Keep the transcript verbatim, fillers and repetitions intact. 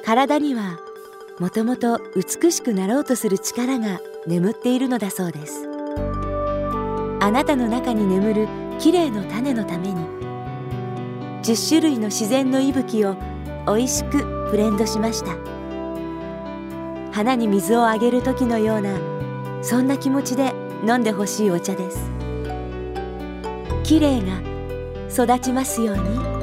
体にはもともと美しくなろうとする力が眠っているのだそうです。あなたの中に眠るきれいの種のためにじゅっしゅるいの自然の息吹をおいしくブレンドしました。花に水をあげる時のような、そんな気持ちで飲んでほしいお茶です。きれいが育ちますように。